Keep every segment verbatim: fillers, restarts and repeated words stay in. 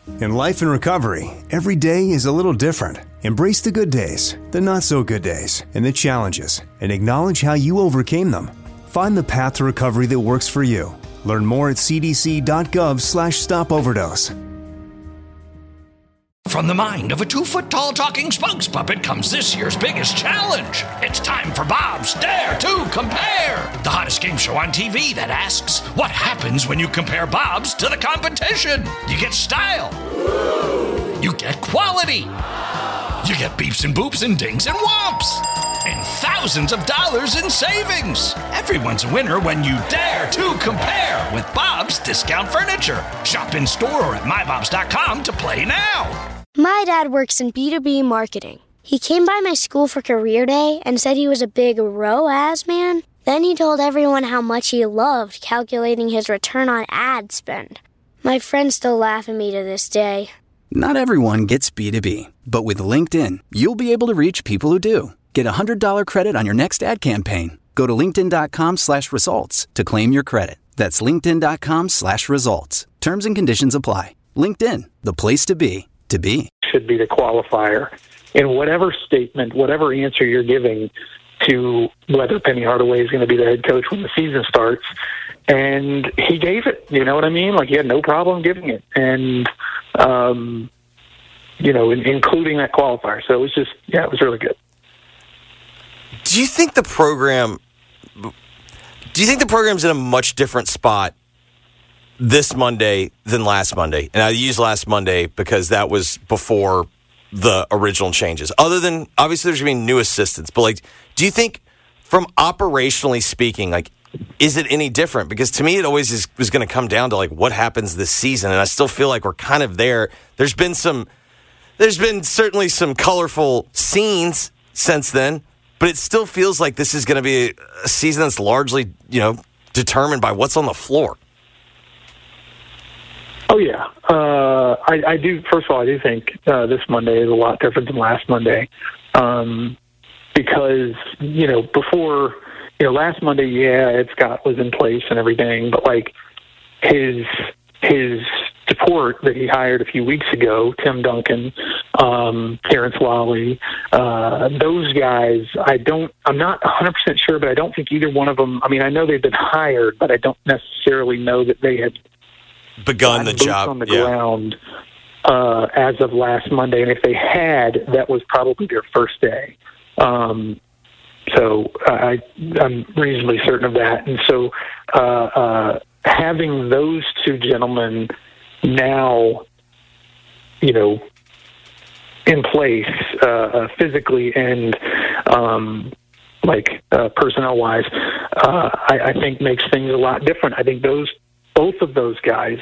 In life and recovery, every day is a little different. Embrace the good days, the not so good days, and the challenges, and acknowledge how you overcame them. Find the path to recovery that works for you. Learn more at cdc.gov slash stop overdose. From the mind of a two-foot-tall talking spokes puppet comes this year's biggest challenge. It's time for Bob's Dare to Compare, the hottest game show on T V that asks, what happens when you compare Bob's to the competition? You get style. You get quality. You get beeps and boops and dings and whomps. And thousands of dollars in savings. Everyone's a winner when you dare to compare with Bob's Discount Furniture. Shop in store or at my bobs dot com to play now. My dad works in B two B marketing. He came by my school for career day and said he was a big R O A S man. Then he told everyone how much he loved calculating his return on ad spend. My friends still laugh at me to this day. Not everyone gets B two B, but with LinkedIn, you'll be able to reach people who do. Get a one hundred dollars credit on your next ad campaign. Go to linkedin.com slash results to claim your credit. That's linkedin.com slash results. Terms and conditions apply. LinkedIn, the place to be, to be. Should be the qualifier in whatever statement, whatever answer you're giving to whether Penny Hardaway is going to be the head coach when the season starts. And he gave it, you know what I mean? Like, he had no problem giving it. And, um, you know, in, including that qualifier. So it was just, yeah, it was really good. Do you think the program, do you think the program's in a much different spot this Monday than last Monday? And I use last Monday because that was before the original changes. Other than, obviously there's going to be new assistants, but like, do you think from operationally speaking, like, is it any different? Because to me, it always is, was going to come down to like what happens this season. And I still feel like we're kind of there. There's been some, there's been certainly some colorful scenes since then, but it still feels like this is going to be a season that's largely, you know, determined by what's on the floor. Oh, yeah. Uh, I, I do. First of all, I do think uh, this Monday is a lot different than last Monday um, because, you know, before, you know, last Monday, yeah, Ed Scott was in place and everything, but like his his support that he hired a few weeks ago, Tim Duncan, um, Terrence Lawley, uh, those guys, I don't, I'm not one hundred percent sure, but I don't think either one of them, I mean, I know they've been hired, but I don't necessarily know that they had begun the job on the yeah. ground uh, as of last Monday. And if they had, that was probably their first day. Um, so I, I'm reasonably certain of that. And so uh, uh, having those two gentlemen now, you know, in place uh, uh, physically and um, like uh, personnel-wise, uh, I, I think makes things a lot different. I think those both of those guys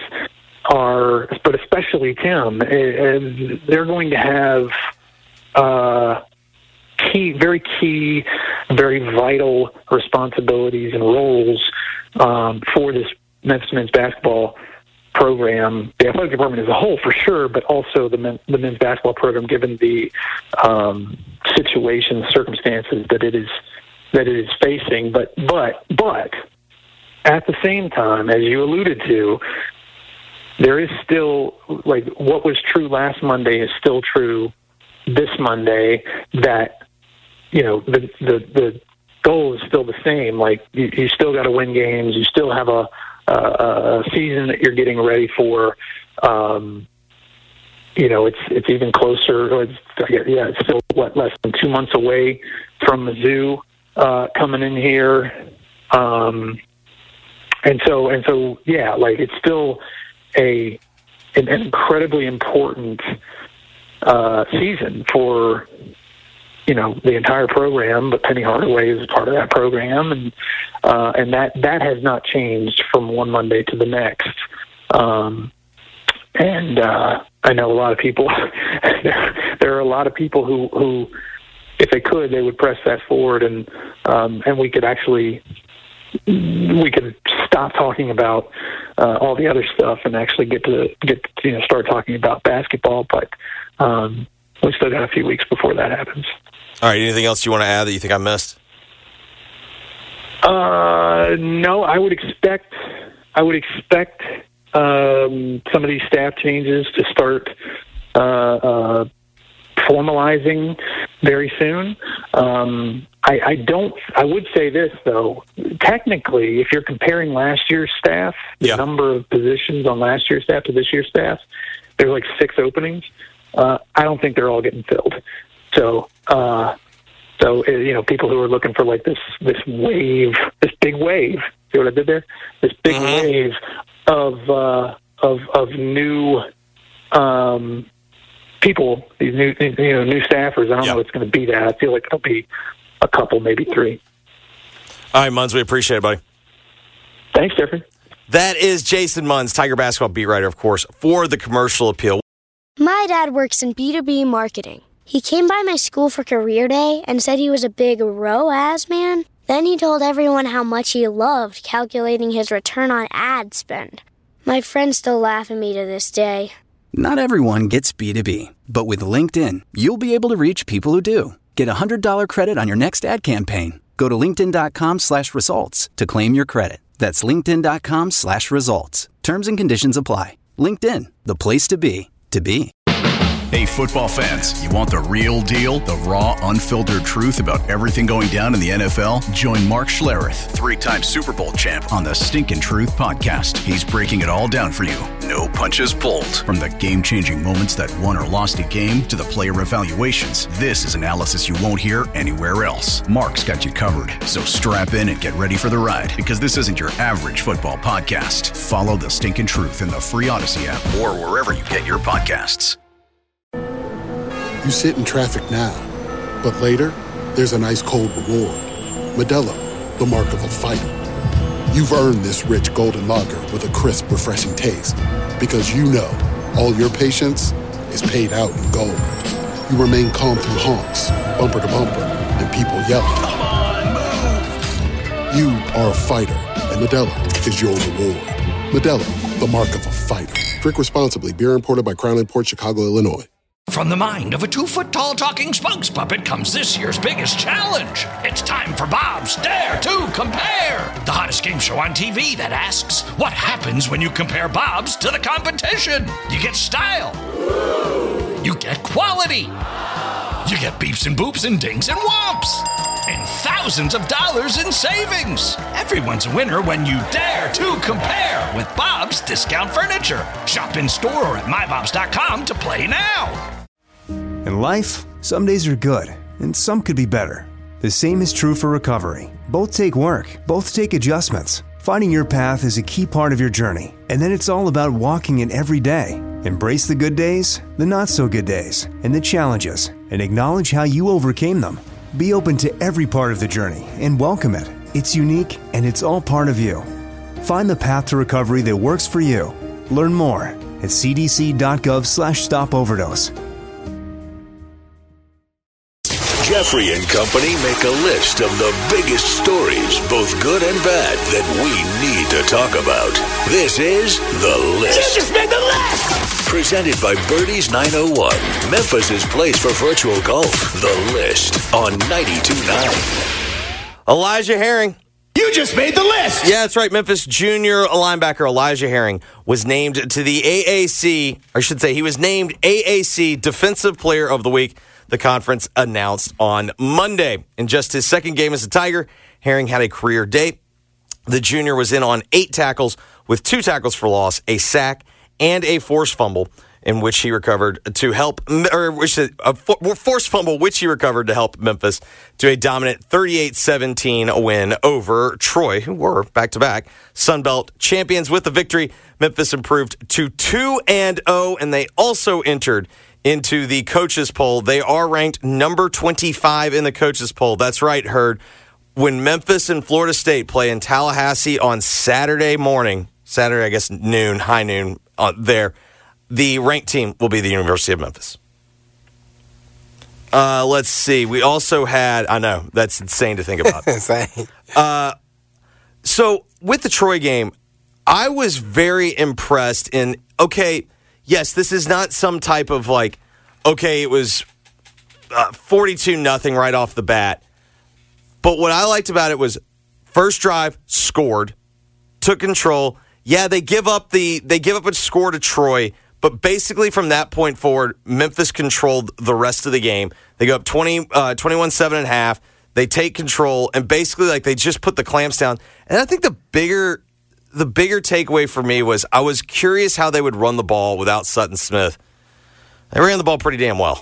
are, but especially Tim, and they're going to have uh, key, very key, very vital responsibilities and roles um, for this Memphis men's basketball program, the athletic department as a whole, for sure, but also the, men, the men's basketball program, given the um, situation, circumstances that it is that it is facing. But but but at the same time, as you alluded to, there is still, like, what was true last Monday is still true this Monday. That, you know, the the, the goal is still the same. Like, you, you still got to win games. You still have a Uh, a season that you're getting ready for. Um, you know, it's it's even closer. It's, yeah, it's still what less than two months away from Mizzou uh, coming in here, um, and so and so yeah, like it's still a an incredibly important uh, season for, you know, the entire program, but Penny Hardaway is a part of that program, and uh, and that, that has not changed from one Monday to the next. Um, and uh, I know a lot of people, there, there are a lot of people who, who, if they could, they would press that forward, and um, and we could actually, we could stop talking about uh, all the other stuff and actually get to get to, you know, start talking about basketball. But um, we still got a few weeks before that happens. All right. Anything else you want to add that you think I missed? Uh, no, I would expect, I would expect um, some of these staff changes to start uh, uh, formalizing very soon. Um, I, I don't. I would say this though. Technically, if you're comparing last year's staff, the yeah. number of positions on last year's staff to this year's staff, there's like six openings. Uh, I don't think they're all getting filled. So, uh, so uh, you know, people who are looking for like this this wave, this big wave. See what I did there? This big mm-hmm. wave of uh, of of new. Um, people, these new, you know, new staffers. I don't yep. know it's going to be that. I feel like it'll be a couple, maybe three. All right, Munz, we appreciate it, buddy. Thanks, Jeffrey. That is Jason Munz, Tiger basketball beat writer, of course, for the Commercial Appeal. My dad works in B two B marketing. He came by my school for career day and said he was a big R O A S man. Then he told everyone how much he loved calculating his return on ad spend. My friends still laugh at me to this day. Not everyone gets B two B, but with LinkedIn, you'll be able to reach people who do. Get a one hundred dollars credit on your next ad campaign. Go to linkedin.com slash results to claim your credit. That's linkedin.com slash results. Terms and conditions apply. LinkedIn, the place to be, to be. Hey, football fans, you want the real deal? The raw, unfiltered truth about everything going down in the N F L? Join Mark Schlereth, three-time Super Bowl champ, on the Stinkin' Truth podcast. He's breaking it all down for you. No punches pulled. From the game-changing moments that won or lost a game to the player evaluations, this is analysis you won't hear anywhere else. Mark's got you covered, so strap in and get ready for the ride, because this isn't your average football podcast. Follow the Stinkin' Truth in the free Odyssey app or wherever you get your podcasts. You sit in traffic now, but later, there's an ice-cold reward. Modelo, the mark of a fighter. You've earned this rich golden lager with a crisp, refreshing taste. Because you know, all your patience is paid out in gold. You remain calm through honks, bumper to bumper, and people yelling. Come on, move! You are a fighter, and Modelo is your reward. Modelo, the mark of a fighter. Drink responsibly. Beer imported by Crown Imports, Chicago, Illinois. From the mind of a two-foot-tall talking spokes puppet comes this year's biggest challenge. It's time for Bob's Dare to Compare, the hottest game show on T V that asks, what happens when you compare Bob's to the competition? You get style. You get quality. You get beeps and boops and dings and whomps. And thousands of dollars in savings. Everyone's a winner when you dare to compare with Bob's Discount Furniture. Shop in store or at my bobs dot com to play now. In life, some days are good, and some could be better. The same is true for recovery. Both take work, both take adjustments. Finding your path is a key part of your journey, and then it's all about walking it every day. Embrace the good days, the not-so-good days, and the challenges, and acknowledge how you overcame them. Be open to every part of the journey and welcome it. It's unique, and it's all part of you. Find the path to recovery that works for you. Learn more at cdc.gov slash stop overdose. Jeffrey and Company make a list of the biggest stories, both good and bad, that we need to talk about. This is The List. You just made the list! Presented by Birdies nine oh one, Memphis' place for virtual golf. The List on ninety-two point nine. Elijah Herring. You just made the list! Yeah, that's right. Memphis junior linebacker Elijah Herring was named to the A A C, or I should say he was named A A C Defensive Player of the Week. The conference announced on Monday. In just his second game as a Tiger, Herring had a career day. The junior was in on eight tackles with two tackles for loss, a sack, and a forced fumble in which he recovered to help, or which a forced fumble which he recovered to help Memphis to a dominant thirty-eight seventeen win over Troy, who were back-to-back Sunbelt champions. With the victory, Memphis improved to two and oh, and they also entered into the coaches poll. They are ranked number twenty-five in the coaches poll. That's right, Herd. When Memphis and Florida State play in Tallahassee on Saturday morning, Saturday, I guess noon, high noon uh, there, the ranked team will be the University of Memphis. Uh, let's see. We also had, I know, that's insane to think about. uh, so with the Troy game, I was very impressed in, okay, yes, this is not some type of like, okay, it was uh, forty-two nothing right off the bat. But what I liked about it was first drive, scored, took control. yeah, they give up the they give up a score to Troy, but basically from that point forward, Memphis controlled the rest of the game. They go up twenty, uh, twenty-one seven and a half. They take control, and basically like they just put the clamps down. And I think the bigger the bigger takeaway for me was I was curious how they would run the ball without Sutton Smith. They ran the ball pretty damn well.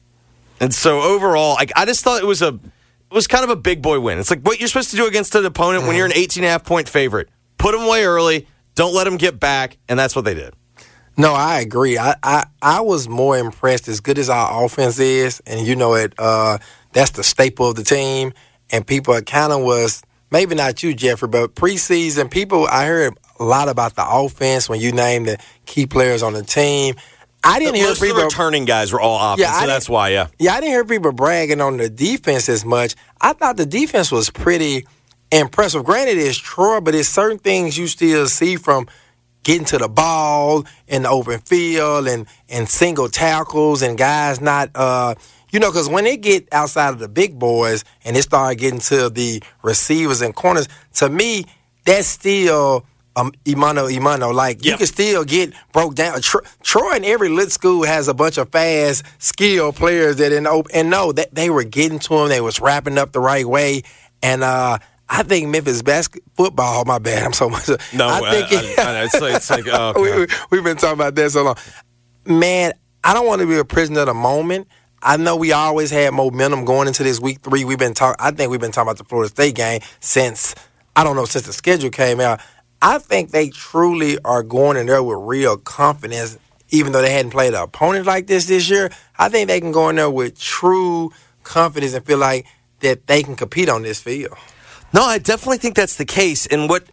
And so overall, like I just thought it was a it was kind of a big boy win. It's like what you're supposed to do against an opponent mm-hmm. when you're an eighteen and a half point favorite. Put them away early, don't let them get back, and that's what they did. No, I agree. I, I, I was more impressed as good as our offense is, and you know it. Uh, that's the staple of the team, and people kind of was, maybe not you, Jeffrey, but preseason, people, I heard a lot about the offense when you named the key players on the team. I didn't the, hear most people. Of the returning guys were all offense, yeah, so that's why, yeah. Yeah, I didn't hear people bragging on the defense as much. I thought the defense was pretty impressive. Granted, it's Troy, but it's certain things you still see from getting to the ball in the open field and, and single tackles and guys not, uh, you know, because when they get outside of the big boys and they start getting to the receivers and corners, to me, that's still um, Imano Imano. Like, yep. You can still get broke down. Tro- Troy in every lit school has a bunch of fast, skilled players that in open, and no, that they were getting to them. They was wrapping up the right way. And, uh, I think Memphis basketball, football, my bad, I'm so much. No, I think I, it, I, I, it's like, it's like oh, okay. we, we, we've been talking about that so long. Man, I don't want to be a prisoner of the moment. I know we always had momentum going into this week three. We've been talking. I think we've been talking about the Florida State game since, I don't know, since the schedule came out. I think they truly are going in there with real confidence, even though they hadn't played an opponent like this this year. I think they can go in there with true confidence and feel like that they can compete on this field. No, I definitely think that's the case. And what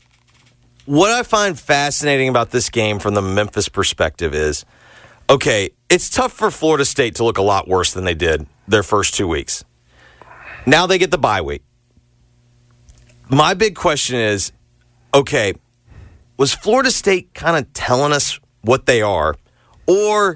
what I find fascinating about this game from the Memphis perspective is, okay, it's tough for Florida State to look a lot worse than they did their first two weeks. Now they get the bye week. My big question is, okay, was Florida State kind of telling us what they are, or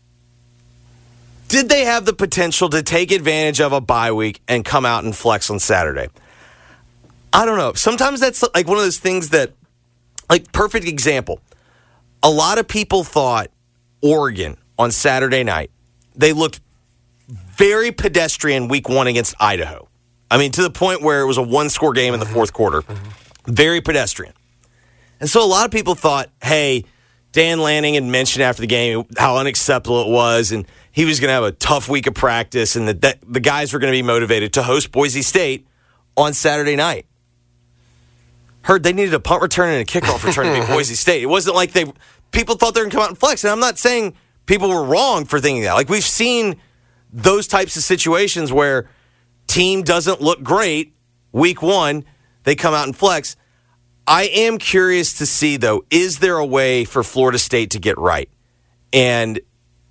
did they have the potential to take advantage of a bye week and come out and flex on Saturday? I don't know. Sometimes that's like one of those things that, like, perfect example. A lot of people thought Oregon on Saturday night, they looked very pedestrian week one against Idaho. I mean, to the point where it was a one-score game in the fourth quarter. Very pedestrian. And so a lot of people thought, hey, Dan Lanning had mentioned after the game how unacceptable it was, and he was going to have a tough week of practice, and that, that the guys were going to be motivated to host Boise State on Saturday night. Heard they needed a punt return and a kickoff return to beat Boise State. It wasn't like they people thought they were going to come out and flex. And I'm not saying people were wrong for thinking that. Like, we've seen those types of situations where team doesn't look great week one, they come out and flex. I am curious to see, though, is there a way for Florida State to get right? And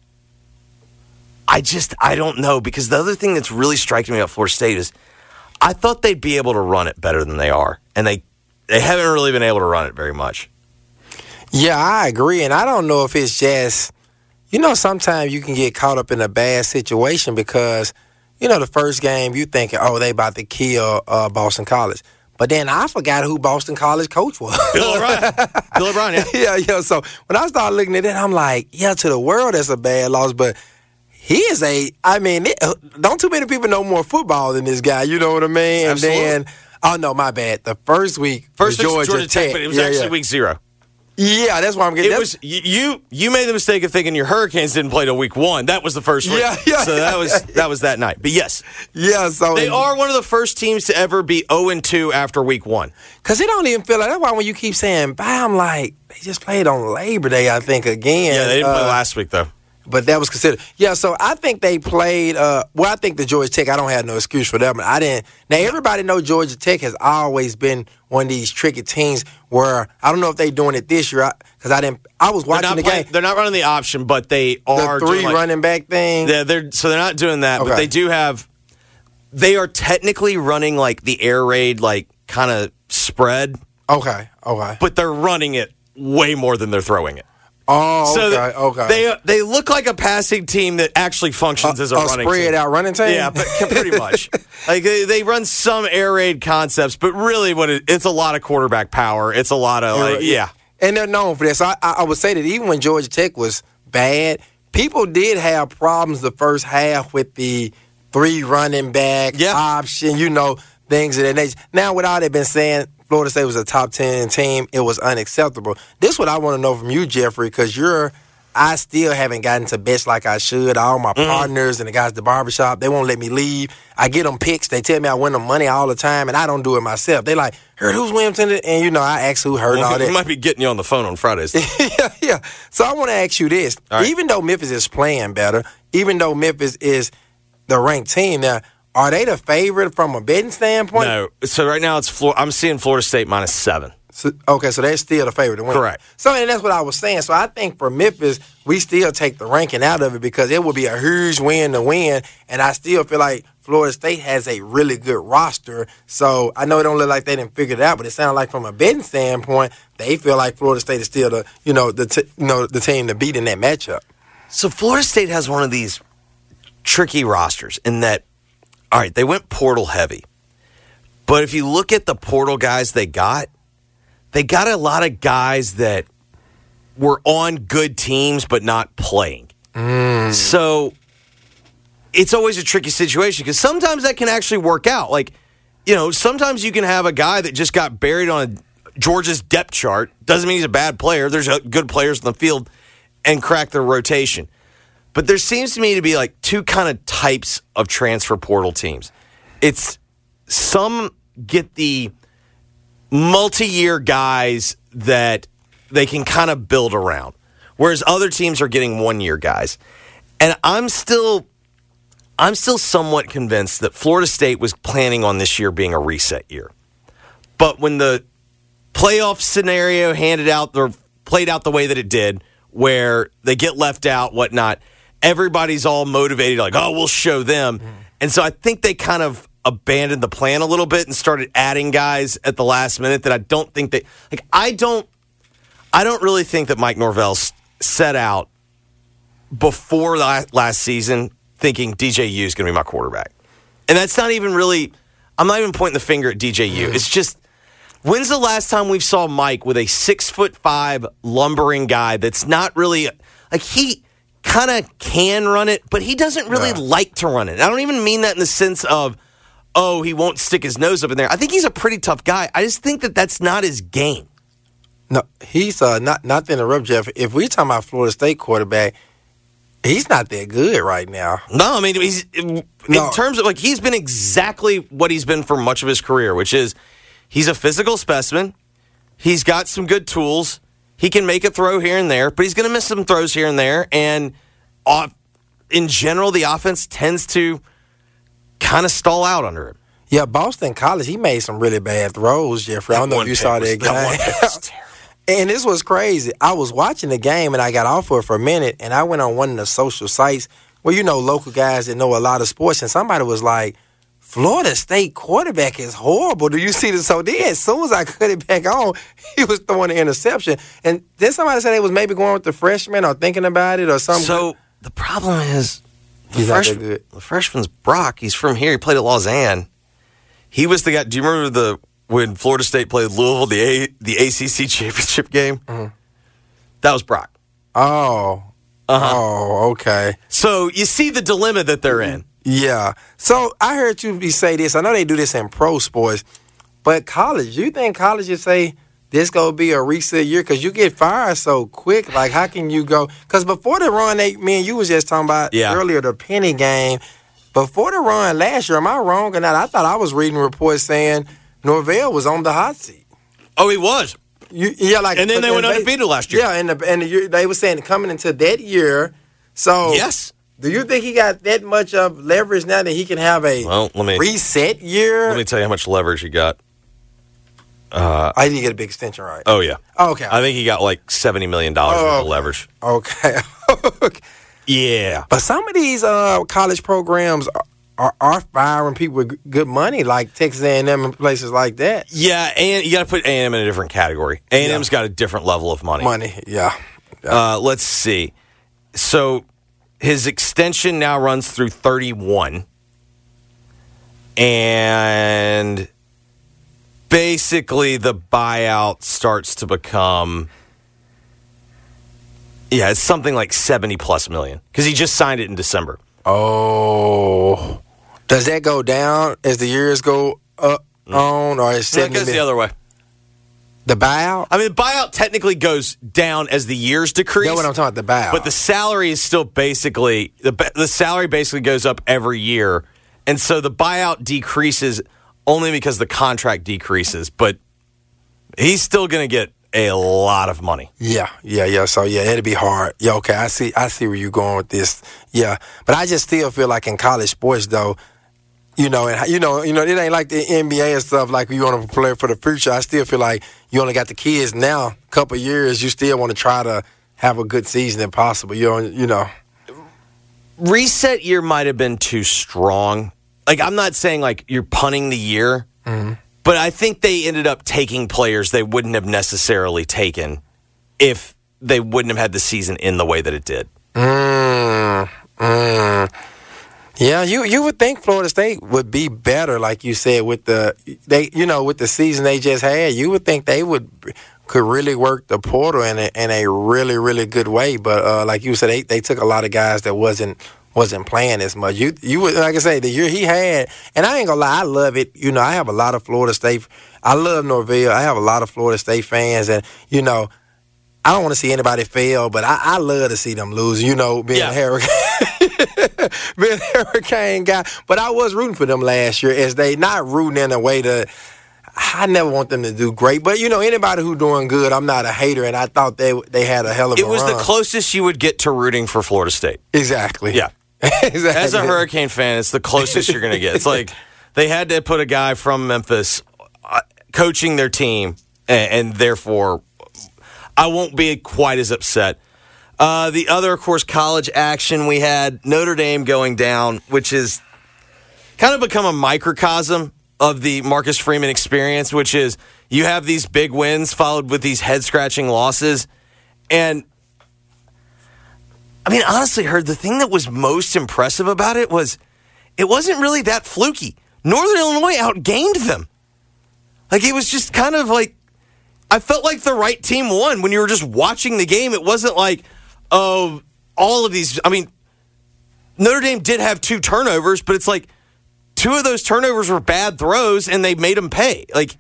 I just, I don't know, because the other thing that's really striking me about Florida State is I thought they'd be able to run it better than they are. And they They haven't really been able to run it very much. Yeah, I agree. And I don't know if it's just, you know, sometimes you can get caught up in a bad situation because, you know, the first game you thinking, oh, they about to kill uh, Boston College. But then I forgot who Boston College coach was. Bill O'Brien. Bill O'Brien, yeah. yeah, yeah. So when I started looking at it, I'm like, yeah, to the world, that's a bad loss. But he is a, I mean, it, don't too many people know more football than this guy. You know what I mean? Absolutely. And then, oh, no, my bad. The first week, first was Georgia, Georgia Tech, Tech, but it was yeah, actually yeah. week zero. Yeah, that's why I'm getting. It was you. You made the mistake of thinking your Hurricanes didn't play till week one. That was the first week. Yeah, yeah. So that was that was that night. But yes, yeah. So they are one of the first teams to ever be zero and two after week one. Because it don't even feel like that's why when you keep saying bye, I'm like they just played on Labor Day, I think again. Yeah, they didn't uh, play last week though. But that was considered. Yeah, so I think they played, uh, well, I think the Georgia Tech, I don't have no excuse for them. I didn't. Now, everybody know Georgia Tech has always been one of these tricky teams where, I don't know if they're doing it this year, because I, I didn't, I was watching the playing, game. They're not running the option, but they are the three doing like, running back thing. They're, they're, so they're not doing that, okay. But they do have, they are technically running like the air raid, like kind of spread. Okay, okay. But they're running it way more than they're throwing it. Oh, so okay, okay. They they look like a passing team that actually functions uh, as a, a running team. spread out running team? Yeah, but pretty much. Like they, they run some air raid concepts, but really what it, it's a lot of quarterback power. It's a lot of like, yeah. And they're known for that. So I, I would say that even when Georgia Tech was bad, people did have problems the first half with the three running back yeah. option, you know, things of that nature. Now, with all they've been saying, Florida State was a top ten team. It was unacceptable. This is what I want to know from you, Jeffrey, because you're – I still haven't gotten to bets like I should. All my mm-hmm. partners and the guys at the barbershop, they won't let me leave. I get them picks. They tell me I win them money all the time, and I don't do it myself. They like, heard who's Williamson? And, you know, I ask who heard well, all that. We might be getting you on the phone on Fridays. yeah, yeah. So I want to ask you this. Right. Even though Memphis is playing better, even though Memphis is the ranked team now, are they the favorite from a betting standpoint? No. So right now it's Florida. I'm seeing Florida State minus seven. So, okay, so they're still the favorite to win. Correct. So, and that's what I was saying. So I think for Memphis, we still take the ranking out of it because it would be a huge win to win, and I still feel like Florida State has a really good roster. So I know it don't look like they didn't figure it out, but it sounds like from a betting standpoint, they feel like Florida State is still the you know the t- you know the team to beat in that matchup. So Florida State has one of these tricky rosters in that, all right, they went portal heavy, but if you look at the portal guys they got. They got a lot of guys that were on good teams but not playing. Mm. So it's always a tricky situation because sometimes that can actually work out. Like, you know, sometimes you can have a guy that just got buried on Georgia's depth chart. Doesn't mean he's a bad player. There's good players in the field and crack their rotation. But there seems to me to be like two kind of types of transfer portal teams. It's some get the multi-year guys that they can kind of build around, whereas other teams are getting one-year guys. And I'm still, I'm still somewhat convinced that Florida State was planning on this year being a reset year. But when the playoff scenario handed out or played out the way that it did, where they get left out, whatnot, everybody's all motivated, like, oh, we'll show them. Mm. And so I think they kind of abandoned the plan a little bit and started adding guys at the last minute that I don't think they like. I don't, I don't really think that Mike Norvell set out before the last season thinking D J U is going to be my quarterback, and that's not even really. I'm not even pointing the finger at D J U. It's just, when's the last time we saw Mike with a six foot five lumbering guy that's not really like he kind of can run it, but he doesn't really yeah. like to run it. I don't even mean that in the sense of, oh, he won't stick his nose up in there. I think he's a pretty tough guy. I just think that that's not his game. No, he's uh, not, not to interrupt, Jeff. If we're talking about Florida State quarterback, he's not that good right now. No, I mean, he's in no. terms of, like, he's been exactly what he's been for much of his career, which is he's a physical specimen. He's got some good tools. He can make a throw here and there, but he's going to miss some throws here and there. And off, in general, the offense tends to kind of stall out under him. Yeah, Boston College, he made some really bad throws, Jeffrey. I don't know if you saw that game. That was terrible. And this was crazy. I was watching the game, and I got off of it for a minute, and I went on one of the social sites where, you know, local guys that know a lot of sports, and somebody was like, Florida State quarterback is horrible. Do you see this? So then, as soon as I cut it back on, he was throwing an interception. And then somebody said they was maybe going with the freshman or thinking about it or something. So the problem is, the, He's fresh, not that good. the freshman's Brock. He's from here. He played at Lausanne. He was the guy. Do you remember the when Florida State played Louisville, the A, the A C C championship game? Mm-hmm. That was Brock. Oh. Uh-huh. Oh, okay. So you see the dilemma that they're in. Yeah. So I heard you say this. I know they do this in pro sports, but college, you think colleges say this going to be a reset year? Because you get fired so quick. Like, how can you go? Because before the run, they, me and you was just talking about yeah. earlier, the Penny game. Before the run last year, am I wrong or not? I thought I was reading reports saying Norvell was on the hot seat. Oh, he was. You, yeah, like, and then they went undefeated last year. Yeah, and, the, and the year, they were saying coming into that year. So yes. Do you think he got that much of leverage now that he can have a well, let me, reset year? Let me tell you how much leverage he got. Uh, I didn't get a big extension, right? Oh, yeah. Oh, okay. I think he got like seventy million dollars oh, worth okay. of leverage. Okay. okay. Yeah. But some of these uh, college programs are, are, are firing people with good money, like Texas A and M and places like that. Yeah, and you got to put A and M in a different category. A and M's yeah. got a different level of money. Money, yeah. yeah. Uh, let's see. So his extension now runs through thirty-one. And basically the buyout starts to become Yeah, it's something like seventy plus million because he just signed it in December. Oh, does that go down as the years go up on, or is seventy? It goes the other way. The buyout? I mean, the buyout technically goes down as the years decrease. That's what I'm talking about, the buyout. But the salary is still basically the the salary basically goes up every year, and so the buyout decreases only because the contract decreases. But he's still going to get a lot of money. Yeah, yeah, yeah. So yeah, it'd be hard. Yeah, okay. I see. I see where you're going with this. Yeah, but I just still feel like in college sports, though, you know, and you know, you know, it ain't like the N B A and stuff. Like you want to play for the future. I still feel like you only got the kids now. A couple of years, you still want to try to have a good season if possible. You know, you know. Reset year might have been too strong. Like I'm not saying like you're punting the year. Mm-hmm. But I think they ended up taking players they wouldn't have necessarily taken if they wouldn't have had the season in the way that it did. Mm, mm. Yeah, you you would think Florida State would be better, like you said, with the they you know with the season they just had. You would think they would could really work the portal in a, in a really really good way. But uh, like you said, they they took a lot of guys that wasn't. wasn't playing as much. You you would like I say the year he had, and I ain't gonna lie, I love it. You know, I have a lot of Florida State. I love Norvell. I have a lot of Florida State fans, and you know, I don't want to see anybody fail, but I, I love to see them lose. You know, being yeah. a Hurricane, being a Hurricane guy. But I was rooting for them last year, as they not rooting in a way to. I never want them to do great, but you know, anybody who doing good, I'm not a hater, and I thought they they had a hell of a run. It was run. the closest you would get to rooting for Florida State. Exactly. Yeah. Exactly. As a Hurricane fan, it's the closest you're going to get. It's like they had to put a guy from Memphis uh, coaching their team, and, and therefore I won't be quite as upset. Uh, the other, of course, college action, we had Notre Dame going down, which is kind of become a microcosm of the Marcus Freeman experience, which is you have these big wins followed with these head-scratching losses, and I mean, honestly, Herb, the thing that was most impressive about it was it wasn't really that fluky. Northern Illinois outgained them. Like, it was just kind of like, I felt like the right team won when you were just watching the game. It wasn't like, oh, all of these. I mean, Notre Dame did have two turnovers, but it's like two of those turnovers were bad throws, and they made them pay. Like,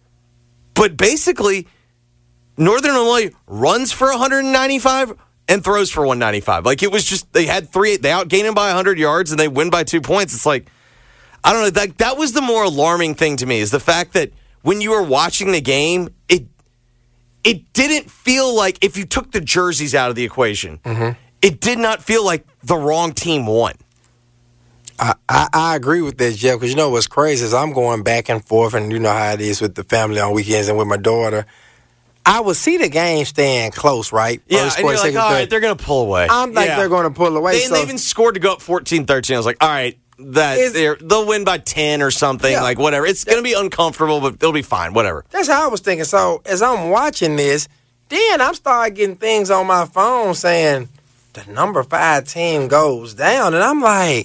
but basically, Northern Illinois runs for one ninety-five and throws for one ninety-five. Like, it was just, they had three, they outgained him by one hundred yards, and they win by two points. It's like, I don't know, that, that was the more alarming thing to me, is the fact that when you were watching the game, it it didn't feel like, if you took the jerseys out of the equation, mm-hmm. it did not feel like the wrong team won. I, I, I agree with that, Jeff, because you know what's crazy is I'm going back and forth, and you know how it is with the family on weekends and with my daughter. I would see the game staying close, right? Yeah, First and you're quarter, like, all second, right, third. they're going to pull away. I'm like, yeah. they're going to pull away. They, so. they even scored to go up fourteen thirteen. I was like, all right, that they're, they'll win by ten or something, Yeah. like whatever. It's going to be uncomfortable, but they'll be fine, whatever. That's how I was thinking. So as I'm watching this, then I'm starting getting things on my phone saying the number five team goes down. And I'm like,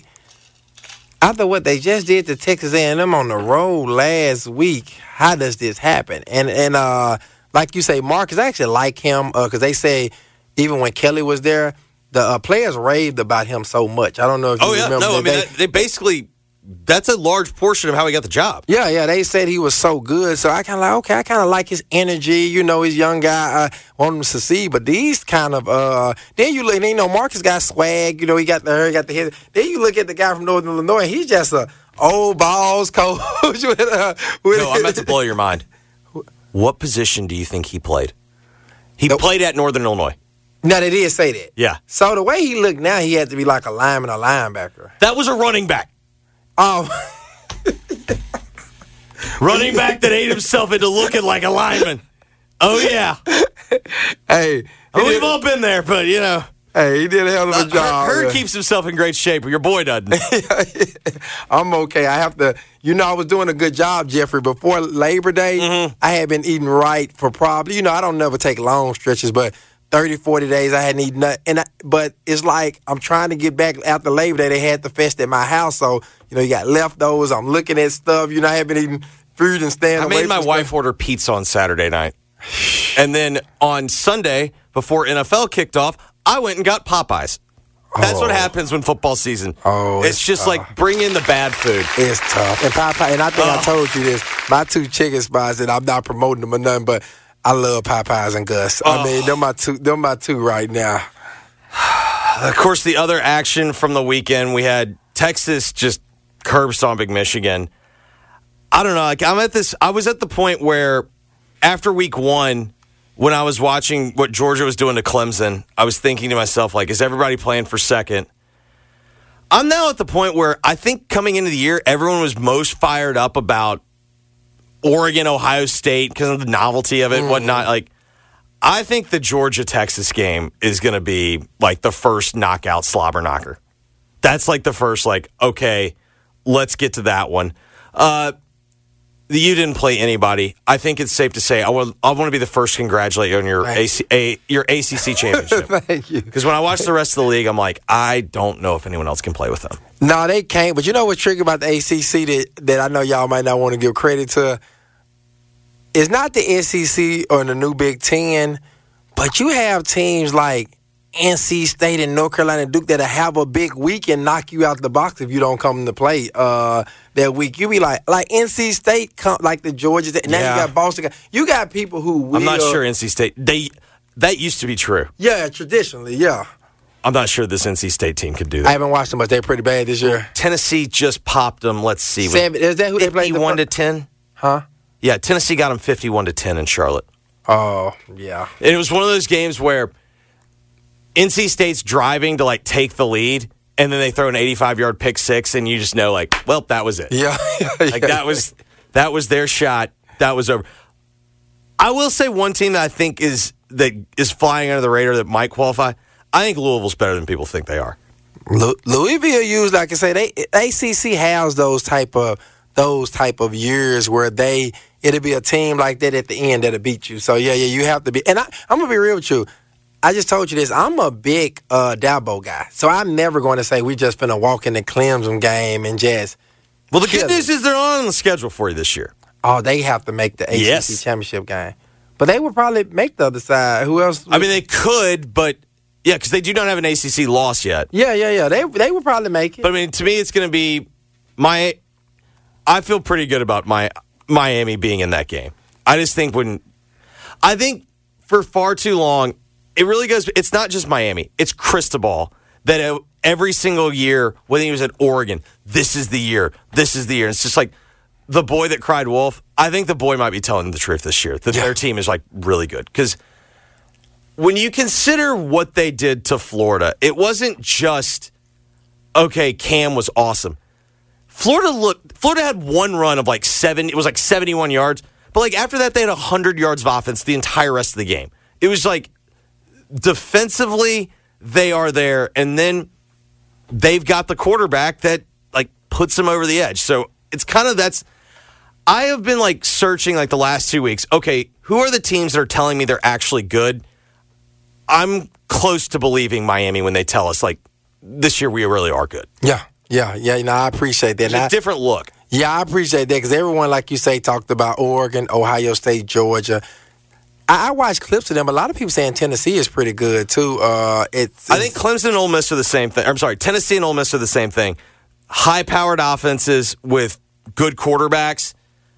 after what they just did to Texas A and M on the road last week, how does this happen? And, and uh, like you say, Marcus, I actually like him because uh, they say even when Kelly was there, the uh, players raved about him so much. I don't know if you oh, yeah. remember. No, I mean, they, that, they basically, that's a large portion of how he got the job. Yeah, yeah, they said he was so good. So I kind of like, okay, I kind of like his energy. You know, he's a young guy. I want him to succeed. But these kind of, uh, then you look, you know, Marcus got swag. You know, he got the hair, he got the head. Then you look at the guy from Northern Illinois. He's just a old balls coach. with, uh, with No, I'm about to blow your mind. What position do you think he played? He Nope. played at Northern Illinois. No, they did say that. Yeah. So the way he looked now, he had to be like a lineman or linebacker. That was a running back. Um, Running back that ate himself into looking like a lineman. Oh, yeah. hey. I mean, we've all been there, but, you know. Hey, he did a hell of a Uh, job. Hurd man. keeps himself in great shape, but your boy doesn't. I'm okay. I have to, you know, I was doing a good job, Jeffrey. Before Labor Day, Mm-hmm. I had been eating right for probably, you know, I don't never take long stretches, but thirty, forty days I hadn't eaten nothing. And I, but it's like I'm trying to get back after Labor Day. They had the fest at my house. So, you know, you got leftovers. I'm looking at stuff. You know, I haven't been eating food and staying I away made my from wife stuff. order pizza on Saturday night. And then on Sunday, before N F L kicked off, I went and got Popeyes. That's oh. what happens when football season. Oh, it's, it's just tough. Like bring in the bad food. It's tough. And Popeye, and I think oh. I told you this. My two chicken spots, and I'm not promoting them or nothing, but I love Popeyes and Gus. Oh. I mean, they're my two. They're my two right now. Of course, the other action from the weekend, we had Texas just curb stomping Michigan. I don't know. Like I'm at this. I was at the point where after week one, when I was watching what Georgia was doing to Clemson, I was thinking to myself, like, is everybody playing for second? I'm now at the point where I think coming into the year, everyone was most fired up about Oregon, Ohio State because of the novelty of it and mm. whatnot. Like, I think the Georgia-Texas game is going to be, like, the first knockout slobber knocker. That's, like, the first, like, okay, let's get to that one. Uh, you didn't play anybody. I think it's safe to say I want, I want to be the first to congratulate you on your, A C, A, your A C C championship. Thank you. Because when I watch the rest of the league, I'm like, I don't know if anyone else can play with them. No, they can't. But you know what's tricky about the A C C that, that I know y'all might not want to give credit to? It's not the S E C or the new Big Ten, but you have teams like N C State and North Carolina Duke that'll have a big week and knock you out the box if you don't come to play uh, that week. You be like, like N C State, come, like the Georgia, and now yeah. you got Boston. You got people who will. I'm not sure N C State. They that used to be true. Yeah, traditionally, yeah. I'm not sure this N C State team could do that. I haven't watched them, but they're pretty bad this year. Tennessee just popped them. Let's see, Sam, is that who they played? fifty-one to ten. Huh? Yeah, Tennessee got them fifty-one to ten in Charlotte. Oh, yeah. And it was one of those games where N C State's driving to, like, take the lead, and then they throw an eighty-five-yard pick six, and you just know, like, well, that was it. Yeah. Like, that was that was their shot. That was over. I will say one team that I think is that is flying under the radar that might qualify. I think Louisville's better than people think they are. Lu- Louisville used, like I say, they A C C has those type of those type of years where they it'll be a team like that at the end that'll beat you. So yeah, yeah, you have to be. And I, I'm gonna be real with you. I just told you this. I'm a big uh, Dabo guy, so I'm never going to say we just finna walk in the Clemson game and just. Well, the good news is they're on the schedule for you this year. Oh, they have to make the A C C yes. championship game, but they would probably make the other side. Who else? Would... I mean, they could, but yeah, because they do not have an A C C loss yet. Yeah, yeah, yeah. They they would probably make it. But I mean, to me, it's going to be my. I feel pretty good about my Miami being in that game. I just think when, I think for far too long. It really goes, it's not just Miami. It's Cristobal that every single year, when he was at Oregon, this is the year, this is the year. And it's just like the boy that cried wolf. I think the boy might be telling the truth this year, that yeah. their team is like really good. Because when you consider what they did to Florida, it wasn't just, okay, Cam was awesome. Florida looked, Florida had one run of like seven, it was like seventy-one yards. But like after that, they had one hundred yards of offense the entire rest of the game. It was like, defensively, they are there, and then they've got the quarterback that like puts them over the edge. So it's kind of that's. I have been like searching like the last two weeks. Okay, who are the teams that are telling me they're actually good? I'm close to believing Miami when they tell us like this year we really are good. Yeah, yeah, yeah. You know, I appreciate that. It's a different look. Yeah, I appreciate that because everyone, like you say, talked about Oregon, Ohio State, Georgia. I watch clips of them. A lot of people saying Tennessee is pretty good, too. Uh, it's, it's, I think Clemson and Ole Miss are the same thing. I'm sorry, Tennessee and Ole Miss are the same thing. High-powered offenses with good quarterbacks,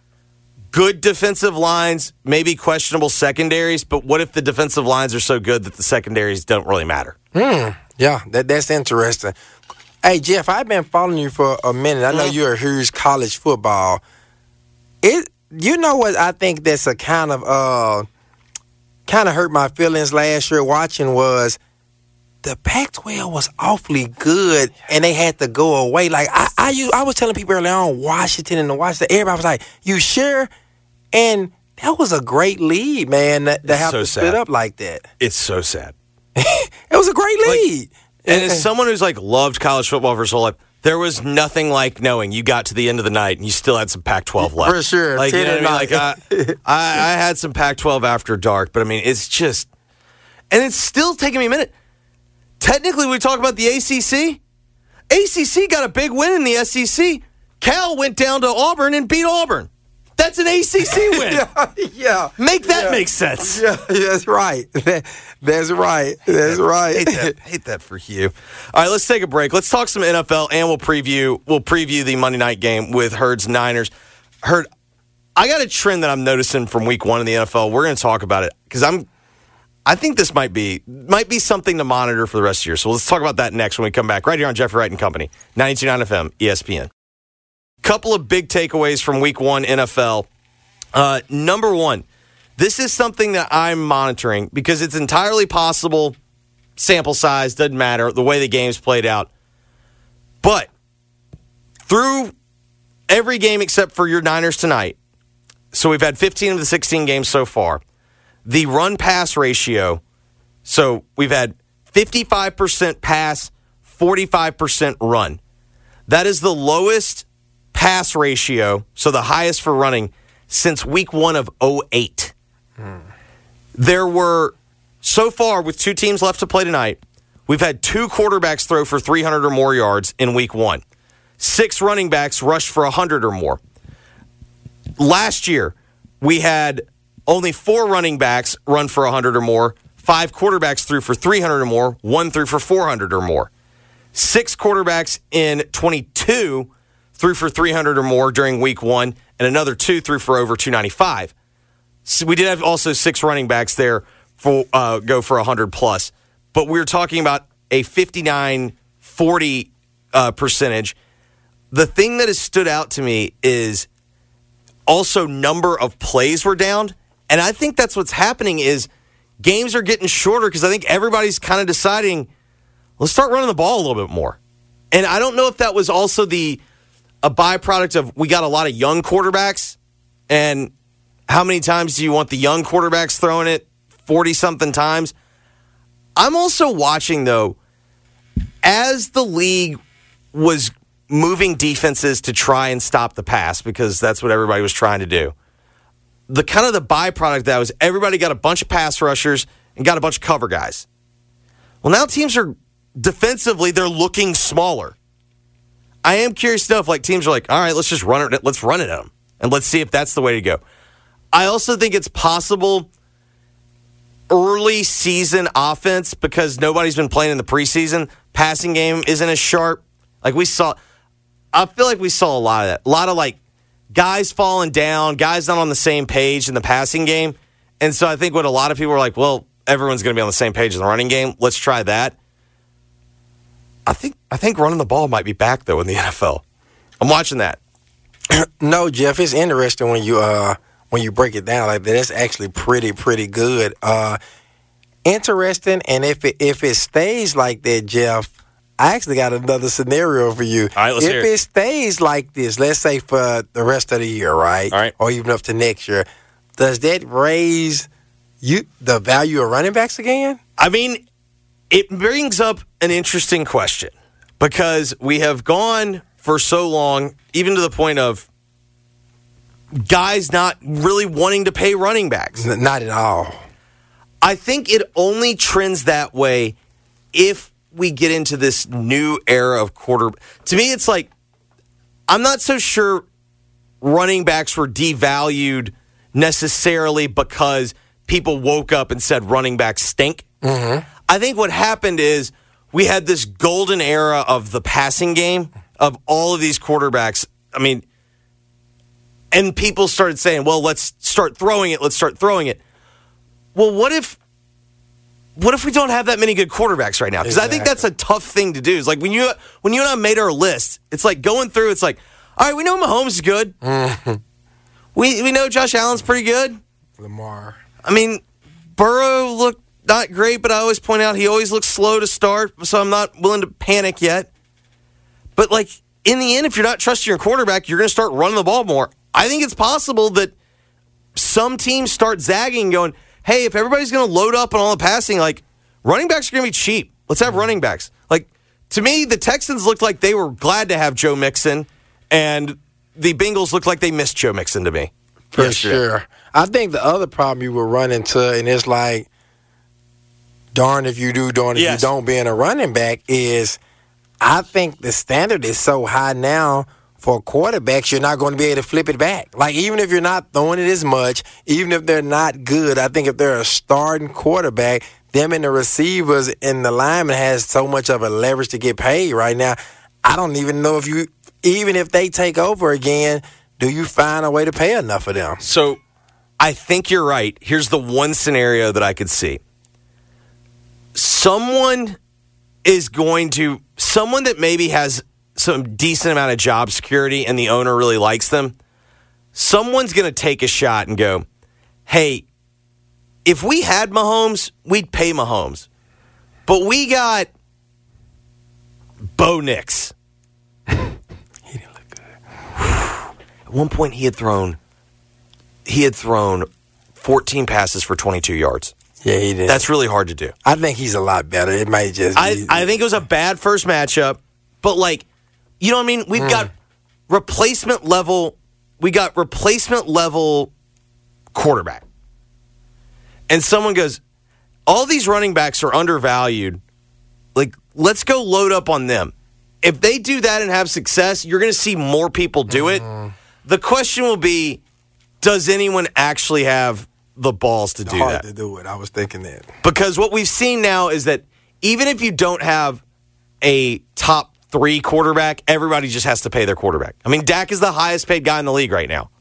good defensive lines, maybe questionable secondaries, but what if the defensive lines are so good that the secondaries don't really matter? Hmm. Yeah, that, that's interesting. Hey, Jeff, I've been following you for a minute. I know mm-hmm. you're a huge college football. It, you know what I think that's a kind of... Uh, kind of hurt my feelings last year watching was the Pac twelve was awfully good and they had to go away. Like I, I, I was telling people earlier on Washington and the Washington, everybody was like, "You sure?" And that was a great lead, man. To, to have so to split up like that. It's so sad. It was a great lead. Like, and as someone who's like loved college football for his whole life, there was nothing like knowing you got to the end of the night and you still had some Pac twelve left. For sure. Like, you know what I mean? Like I, I, I had some Pac twelve after dark, but I mean, it's just, and it's still taking me a minute. Technically, we talk about the A C C. A C C got a big win in the S E C. Cal went down to Auburn and beat Auburn. That's an A C C win. yeah, yeah. Make that yeah. make sense. Yeah, that's right. That's right. That's that, right. Hate that, hate that for you. All right, let's take a break. Let's talk some N F L, and we'll preview we'll preview the Monday night game with Herd's Niners. Herd, I got a trend that I'm noticing from week one in the N F L. We're going to talk about it because I'm. I think this might be might be something to monitor for the rest of the year. So let's talk about that next when we come back right here on Jeffrey Wright and Company, ninety-two point nine F M, E S P N. Couple of big takeaways from week one N F L. Uh, number one, this is something that I'm monitoring because it's entirely possible, sample size, doesn't matter, the way the game's played out. But through every game except for your Niners tonight, so we've had fifteen of the sixteen games so far, the run-pass ratio, so we've had fifty-five percent pass, forty-five percent run. That is the lowest pass ratio, so the highest for running, since week one of oh eight. Hmm. There were, so far, with two teams left to play tonight, we've had two quarterbacks throw for three hundred or more yards in week one. Six running backs rushed for one hundred or more. Last year, we had only four running backs run for one hundred or more. Five quarterbacks threw for three hundred or more. One threw for four hundred or more. Six quarterbacks in twenty-two threw for three hundred or more during week one, and another two threw for over two ninety-five. So we did have also six running backs there for uh, go for one hundred plus. But we were talking about a fifty-nine forty uh, percentage. The thing that has stood out to me is also number of plays were down. And I think that's what's happening is games are getting shorter because I think everybody's kind of deciding, let's start running the ball a little bit more. And I don't know if that was also the a byproduct of we got a lot of young quarterbacks. And how many times do you want the young quarterbacks throwing it? forty-something times. I'm also watching, though, as the league was moving defenses to try and stop the pass, because that's what everybody was trying to do. The kind of the byproduct of that was everybody got a bunch of pass rushers and got a bunch of cover guys. Well, now teams are defensively, they're looking smaller. I am curious to know if like teams are like, all right, let's just run it, let's run it at them, and let's see if that's the way to go. I also think it's possible early season offense, because nobody's been playing in the preseason, passing game isn't as sharp. Like we saw, I feel like we saw a lot of that. A lot of like guys falling down, guys not on the same page in the passing game. And so I think what a lot of people are like, well, everyone's going to be on the same page in the running game. Let's try that. I think I think running the ball might be back, though, in the N F L. I'm watching that. No, Jeff, it's interesting when you uh, when you break it down like that. It's actually pretty, pretty good. Uh, interesting, and if it, if it stays like that, Jeff, I actually got another scenario for you. All right, let's if hear it. it. it stays like this, let's say for the rest of the year, right? All right. Or even up to next year, does that raise you the value of running backs again? I mean, it brings up an interesting question, because we have gone for so long, even to the point of guys not really wanting to pay running backs. N- not at all. I think it only trends that way if we get into this new era of quarter. To me, it's like, I'm not so sure running backs were devalued necessarily because people woke up and said running backs stink. Mm-hmm. I think what happened is we had this golden era of the passing game of all of these quarterbacks. I mean, and people started saying, well, let's start throwing it. Let's start throwing it. Well, what if what if we don't have that many good quarterbacks right now? Because exactly. I think that's a tough thing to do. It's like when you when you and I made our list, it's like going through, it's like, all right, we know Mahomes is good. Mm-hmm. we we know Josh Allen's pretty good. Lamar. I mean, Burrow looked not great, but I always point out he always looks slow to start, so I'm not willing to panic yet. But, like, in the end, if you're not trusting your quarterback, you're going to start running the ball more. I think it's possible that some teams start zagging and going, hey, if everybody's going to load up on all the passing, like, running backs are going to be cheap. Let's have running backs. Like, to me, the Texans looked like they were glad to have Joe Mixon, and the Bengals looked like they missed Joe Mixon to me. For yesterday. sure. I think the other problem you will run into, and it's like, darn if you do, darn if yes. you don't, being a running back, is I think the standard is so high now for quarterbacks, you're not going to be able to flip it back. Like, even if you're not throwing it as much, even if they're not good, I think if they're a starting quarterback, them and the receivers and the lineman has so much of a leverage to get paid right now. I don't even know if you, even if they take over again, do you find a way to pay enough for them? So I think you're right. Here's the one scenario that I could see. Someone is going to, someone that maybe has some decent amount of job security and the owner really likes them, someone's going to take a shot and go, hey, if we had Mahomes, we'd pay Mahomes. But we got Bo Nix. He didn't look good. At one point he had thrown he had thrown fourteen passes for twenty-two yards. Yeah, he did. That's really hard to do. I think he's a lot better. It might just be. I, I think it was a bad first matchup, but like, you know what I mean? We've mm. got replacement level, we got replacement level quarterback. And someone goes, all these running backs are undervalued. Like, let's go load up on them. If they do that and have success, you're going to see more people do mm. it. The question will be, does anyone actually have the balls to do hard that? to do it. I was thinking that. Because what we've seen now is that even if you don't have a top three quarterback, everybody just has to pay their quarterback. I mean, Dak is the highest paid guy in the league right now.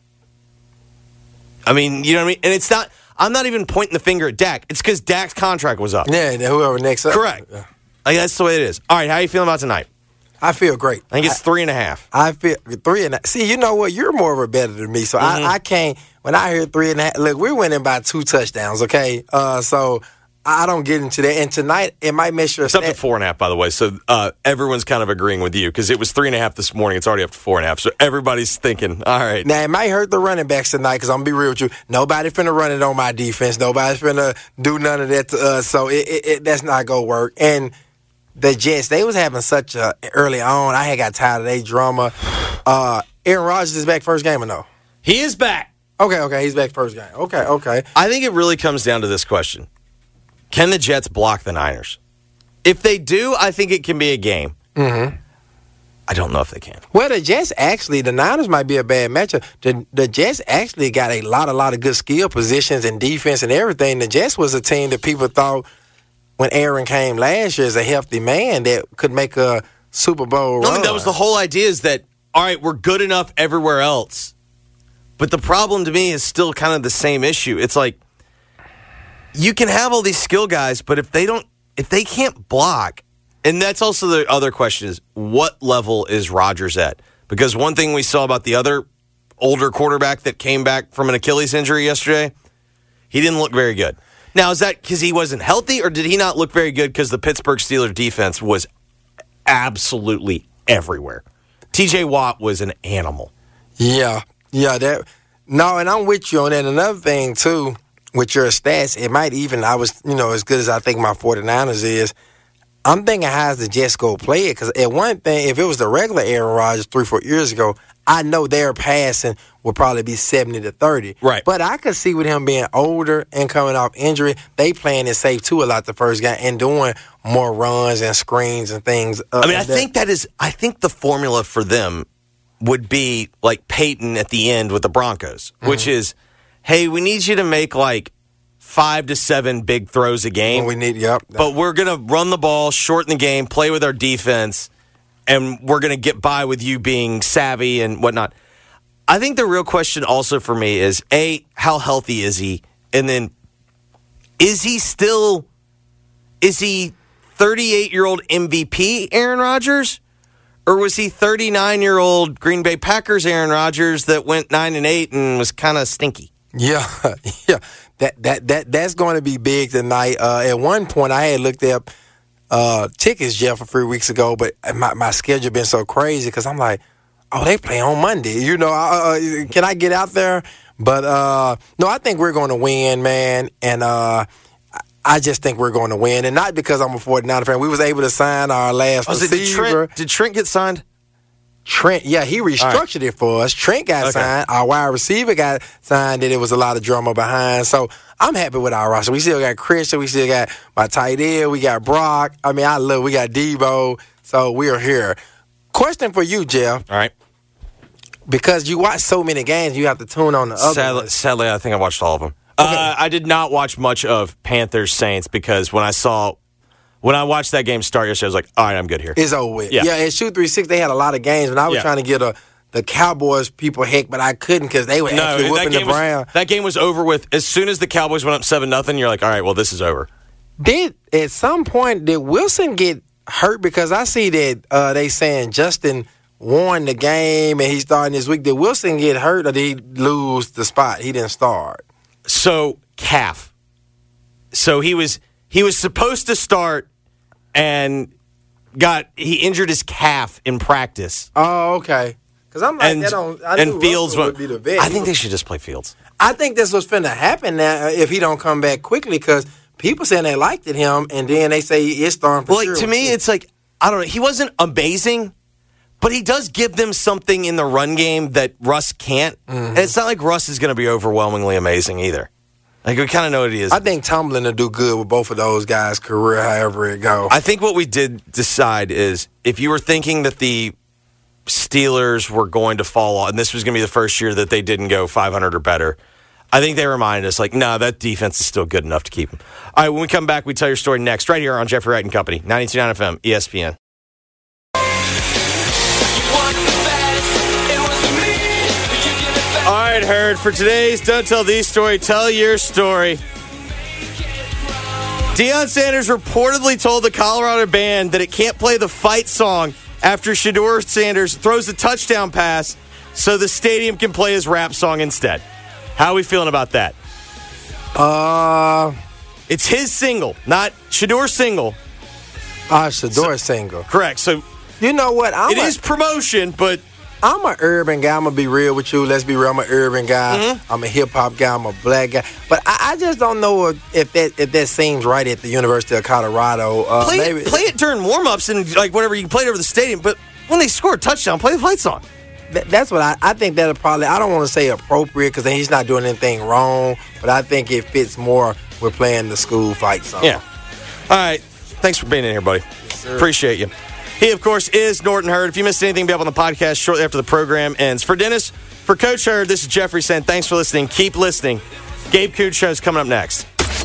I mean, you know what I mean? And it's not, I'm not even pointing the finger at Dak. It's because Dak's contract was up. Yeah, whoever next up. Correct. Yeah. Like, that's the way it is. All right, how are you feeling about tonight? I feel great. I think it's I, three and a half. I feel three and a half. See, you know what? You're more of a better than me. So mm-hmm. I, I can't, when I hear three and a half, look, we're winning by two touchdowns, okay? Uh, so I don't get into that. And tonight, it might make sure it's up to four and a half, by the way. So uh, everyone's kind of agreeing with you because it was three and a half this morning. It's already up to four and a half. So everybody's thinking, all right. Now, it might hurt the running backs tonight because I'm going to be real with you. Nobody finna run it on my defense. Nobody's finna do none of that to us. So it, it, it, that's not going to work. And the Jets, they was having such a early on. I had got tired of their drama. Uh, Aaron Rodgers is back first game or no? He is back. Okay, okay, he's back first game. Okay, okay. I think it really comes down to this question. Can the Jets block the Niners? If they do, I think it can be a game. Mm-hmm. I don't know if they can. Well, the Jets actually, the Niners might be a bad matchup. The, the Jets actually got a lot, a lot of good skill positions and defense and everything. The Jets was a team that people thought when Aaron came last year as a healthy man that could make a Super Bowl no, run. I mean, that was the whole idea is that, all right, we're good enough everywhere else. But the problem to me is still kind of the same issue. It's like, you can have all these skill guys, but if they don't, if they can't block, and that's also the other question is, what level is Rodgers at? Because one thing we saw about the other older quarterback that came back from an Achilles injury yesterday, he didn't look very good. Now, is that because he wasn't healthy, or did he not look very good because the Pittsburgh Steelers defense was absolutely everywhere? T J Watt was an animal. Yeah, yeah. That no, and I'm with you on that. Another thing, too, with your stats, it might even, I was, you know, as good as I think my 49ers is, I'm thinking how's the Jets go play it? Because at one thing, if it was the regular Aaron Rodgers three, four years ago, I know their passing would probably be seventy to thirty. Right. But I could see with him being older and coming off injury, they playing it safe too a lot the first game and doing more runs and screens and things. I mean, I that. think that is, I think the formula for them would be like Peyton at the end with the Broncos, mm-hmm. which is, hey, we need you to make like five to seven big throws a game. Well, we need, yep. But we're going to run the ball, shorten the game, play with our defense, and we're going to get by with you being savvy and whatnot. I think the real question also for me is, A, how healthy is he? And then, is he still, is he thirty-eight-year-old M V P Aaron Rodgers? Or was he thirty-nine-year-old Green Bay Packers Aaron Rodgers that went nine and eight and was kind of stinky? Yeah, yeah. That that that that's going to be big tonight. Uh, at one point, I had looked up uh, tickets, Jeff, a few weeks ago, but my my schedule been so crazy because I'm like, oh, they play on Monday. You know, uh, can I get out there? But uh, no, I think we're going to win, man, and. Uh, I just think we're going to win, and not because I'm a 49er fan. We was able to sign our last oh, receiver. Did Trent, did Trent get signed? Trent, yeah, he restructured right. it for us. Trent got okay. signed. Our wide receiver got signed, and it was a lot of drama behind. So I'm happy with our roster. We still got Christian. We still got my tight end. We got Brock. I mean, I love. We got Debo. So we are here. Question for you, Jeff. All right. because you watch so many games, you have to tune on the other Sadly, ones. sadly I think I watched all of them. Okay. Uh, I did not watch much of Panthers Saints because when I saw when I watched that game start yesterday, I was like, all right, I'm good here. It's over with. Yeah, yeah at Shoot three sixty, they had a lot of games, and I was yeah. trying to get a, the Cowboys people heck, but I couldn't because they were no, actually whipping that the game Browns. Was, that game was over with. As soon as the Cowboys went up seven nothing, you're like, all right, well, this is over. Did, at some point, did Wilson get hurt? Because I see that uh, they saying Justin won the game and he's starting this week. Did Wilson get hurt or did he lose the spot? He didn't start. So, calf. So he was he was supposed to start and got he injured his calf in practice. Oh, okay. Because I'm like, and, that don't, I and knew Fields Russell went, would be the vet. I think they should just play Fields. I think that's what's finna happen now if he don't come back quickly because people saying they liked it him and then they say it's starting for well, sure. Like, to me, it's like, I don't know. He wasn't amazing, but he does give them something in the run game that Russ can't. Mm-hmm. And it's not like Russ is going to be overwhelmingly amazing either. Like, we kind of know what he is. I think Tomlin will do good with both of those guys' career, however it goes. I think what we did decide is if you were thinking that the Steelers were going to fall off, and this was going to be the first year that they didn't go five hundred or better, I think they reminded us, like, no, that defense is still good enough to keep them. All right, when we come back, we tell your story next, right here on Jeffrey Wright and Company, ninety-two point nine F M, E S P N. All right, Herd, for today's Don't Tell These story, tell your story. Deion Sanders reportedly told the Colorado band that it can't play the fight song after Shedeur Sanders throws a touchdown pass so the stadium can play his rap song instead. How are we feeling about that? Uh, it's his single, not Shedeur's single. Ah, uh, Shedeur's so, single. Correct. So you know what? I'm it a, is promotion, but I'm an urban guy. I'm gonna be real with you. Let's be real. I'm an urban guy. Mm-hmm. I'm a hip hop guy. I'm a black guy. But I, I just don't know if that if that seems right at the University of Colorado. Uh, play, maybe, it, play it during warm ups and like whatever you play it over the stadium. But when they score a touchdown, play the fight song. That's what I, I think that'll probably, I don't want to say appropriate because he's not doing anything wrong, but I think it fits more with playing the school fight song. Yeah. All right. Thanks for being in here, buddy. Yes, appreciate you. He, of course, is Norton Hurd. If you missed anything, be up on the podcast shortly after the program ends. For Dennis, for Coach Hurd, this is Jeffrey saying thanks for listening. Keep listening. Gabe Cooch Show is coming up next.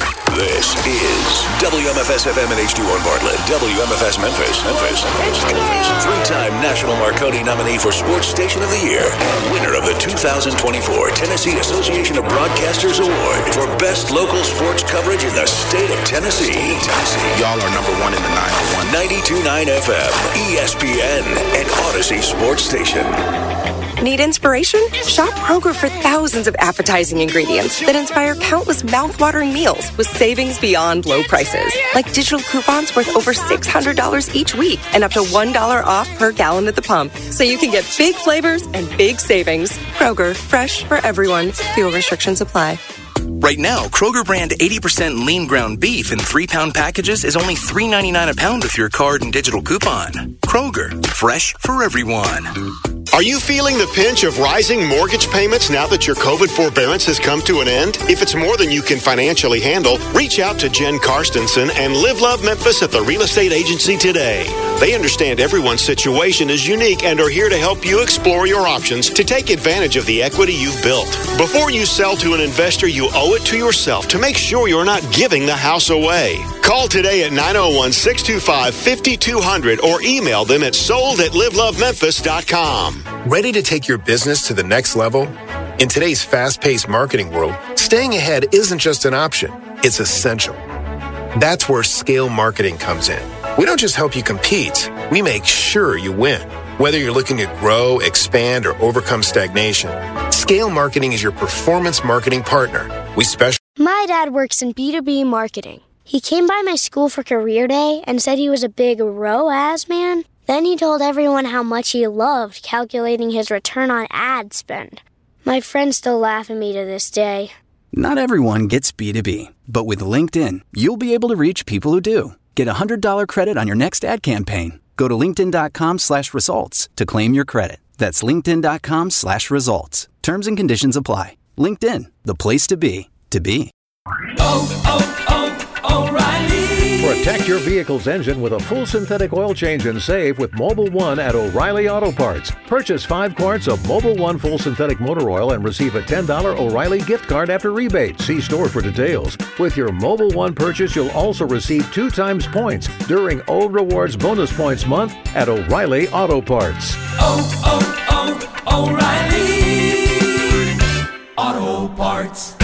This is W M F S F M and H D one Bartlett. W M F S Memphis. Memphis. Memphis. Memphis. Three-time National Marconi nominee for Sports Station of the Year and winner of the two thousand twenty-four Tennessee Association of Broadcasters Award for Best Local Sports Coverage in the state of Tennessee. Tennessee. Y'all are number one in the nine oh one. ninety-two point nine F M, E S P N, and Odyssey Sports Station. Need inspiration? Shop Kroger for thousands of appetizing ingredients that inspire countless mouth-watering meals with savings beyond low prices. Like digital coupons worth over six hundred dollars each week and up to one dollar off per gallon at the pump. So you can get big flavors and big savings. Kroger, fresh for everyone. Fuel restrictions apply. Right now, Kroger brand eighty percent lean ground beef in three-pound packages is only three ninety-nine a pound with your card and digital coupon. Kroger, fresh for everyone. Are you feeling the pinch of rising mortgage payments now that your COVID forbearance has come to an end? If it's more than you can financially handle, reach out to Jen Karstensen and Live Love Memphis at the Real Estate Agency today. They understand everyone's situation is unique and are here to help you explore your options to take advantage of the equity you've built. Before you sell to an investor, you owe it to yourself to make sure you're not giving the house away. Call today at nine oh one, six two five, five two zero zero or email them at sold at live love memphis dot com. Ready to take your business to the next level? In today's fast-paced marketing world, staying ahead isn't just an option, it's essential. That's where Scale Marketing comes in. We don't just help you compete, we make sure you win. Whether you're looking to grow, expand, or overcome stagnation, Scale Marketing is your performance marketing partner. We specialize. My dad works in B two B marketing. He came by my school for career day and said he was a big R O A S man. Then he told everyone how much he loved calculating his return on ad spend. My friends still laugh at me to this day. Not everyone gets B two B, but with LinkedIn, you'll be able to reach people who do. Get a one hundred dollars credit on your next ad campaign. Go to linkedin.com slash results to claim your credit. That's linkedin.com slash results. Terms and conditions apply. LinkedIn, the place to be, to be. Oh, oh, oh, O'Reilly Protect your vehicle's engine with a full synthetic oil change and save with Mobil one at O'Reilly Auto Parts. Purchase five quarts of Mobil one full synthetic motor oil and receive a ten dollars O'Reilly gift card after rebate. See store for details. With your Mobil one purchase, you'll also receive two times points during O Rewards Bonus Points Month at O'Reilly Auto Parts. Oh, oh, oh, O'Reilly Auto Parts.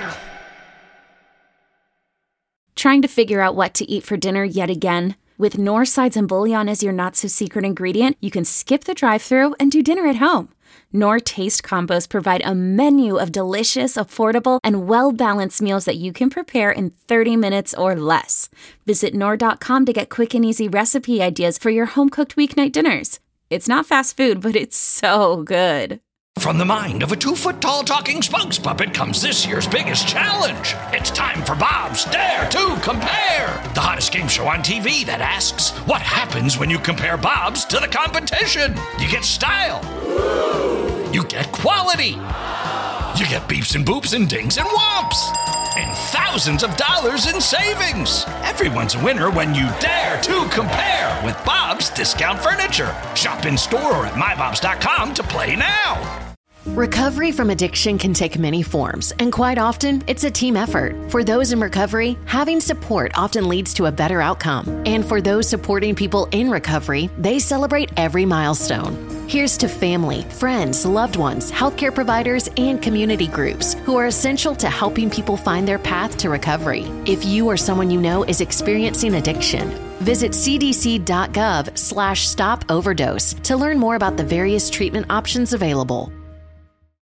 Trying to figure out what to eat for dinner yet again? With Knorr Sides and Bouillon as your not-so-secret ingredient, you can skip the drive-thru and do dinner at home. Knorr Taste Combos provide a menu of delicious, affordable, and well-balanced meals that you can prepare in thirty minutes or less. Visit Knorr dot com to get quick and easy recipe ideas for your home-cooked weeknight dinners. It's not fast food, but it's so good. From the mind of a two-foot-tall talking spokes puppet comes this year's biggest challenge. It's time for Bob's Dare to Compare, the hottest game show on T V that asks, what happens when you compare Bob's to the competition? You get style. You get quality. You get beeps and boops and dings and whomps. And thousands of dollars in savings. Everyone's a winner when you dare to compare with Bob's Discount Furniture. Shop in store or at my bobs dot com to play now. Recovery from addiction can take many forms, and quite often, it's a team effort. For those in recovery, having support often leads to a better outcome. And for those supporting people in recovery, they celebrate every milestone. Here's to family, friends, loved ones, healthcare providers, and community groups who are essential to helping people find their path to recovery. If you or someone you know is experiencing addiction, visit c d c dot gov slash stop overdose to learn more about the various treatment options available.